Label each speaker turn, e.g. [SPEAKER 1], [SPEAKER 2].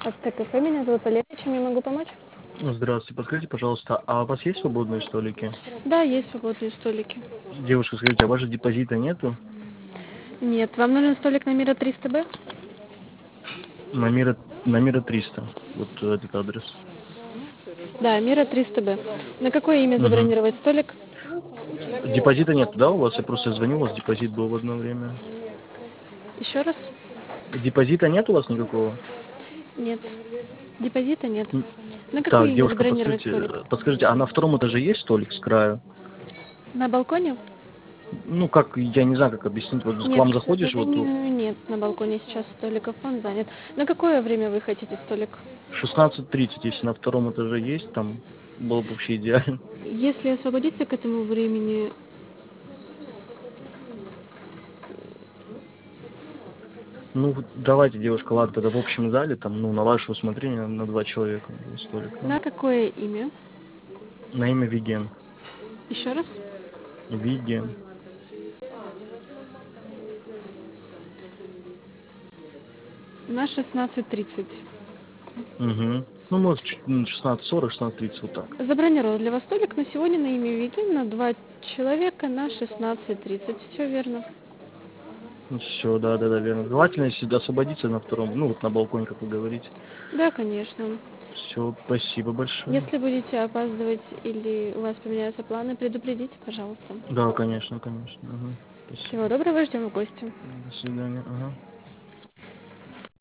[SPEAKER 1] АСТ-кафе, меня зовут Валерия, чем я могу помочь?
[SPEAKER 2] Здравствуйте, подскажите, пожалуйста, а у вас есть свободные столики?
[SPEAKER 1] Да, есть свободные столики.
[SPEAKER 2] Девушка, скажите, а вашего депозита нету?
[SPEAKER 1] Нет, вам нужен столик на Мира 300Б?
[SPEAKER 2] На Мира 300, вот этот адрес.
[SPEAKER 1] Да, Мира 300Б. На какое имя
[SPEAKER 2] Угу.
[SPEAKER 1] забронировать столик?
[SPEAKER 2] Депозита нету, да, у вас? Я просто звонил, у вас депозит был в одно время.
[SPEAKER 1] Еще раз?
[SPEAKER 2] Депозита нет у вас никакого?
[SPEAKER 1] Нет. Депозита нет.
[SPEAKER 2] М,
[SPEAKER 1] На какое
[SPEAKER 2] Так,
[SPEAKER 1] имя
[SPEAKER 2] девушка,
[SPEAKER 1] забронировать столик?
[SPEAKER 2] подскажите, а на втором этаже есть столик с краю?
[SPEAKER 1] На балконе?
[SPEAKER 2] Ну, как, я не знаю, как объяснить, вот к
[SPEAKER 1] Нет,
[SPEAKER 2] вам
[SPEAKER 1] к
[SPEAKER 2] заходишь, вот
[SPEAKER 1] сожалению, нет. На балконе сейчас столиков, он занят. На какое время вы хотите столик?
[SPEAKER 2] 16:30, если на втором этаже есть, там было бы вообще идеально.
[SPEAKER 1] Если освободиться к этому времени,
[SPEAKER 2] Ну, вот давайте, девушка, ладно, тогда в общем зале, там, ну, на ваше усмотрение, на 2 человека столик.
[SPEAKER 1] на какое имя?
[SPEAKER 2] На имя Виген.
[SPEAKER 1] Еще раз?
[SPEAKER 2] Виген.
[SPEAKER 1] На 16:30.
[SPEAKER 2] Угу. Ну, может, 16:40, 16:30, вот так.
[SPEAKER 1] Забронировал для вас столик на сегодня на имя Вики на 2 человека на 16:30. Все верно.
[SPEAKER 2] Все, да, верно. Желательно, если освободиться на втором, ну, вот на балконе, как вы говорите.
[SPEAKER 1] Да, конечно.
[SPEAKER 2] Все, спасибо большое.
[SPEAKER 1] Если будете опаздывать или у вас поменяются планы, предупредите, пожалуйста.
[SPEAKER 2] Да, конечно, конечно. Ага.
[SPEAKER 1] Всего
[SPEAKER 2] Спасибо.
[SPEAKER 1] доброго, ждем в гости.
[SPEAKER 2] До свидания. Ага.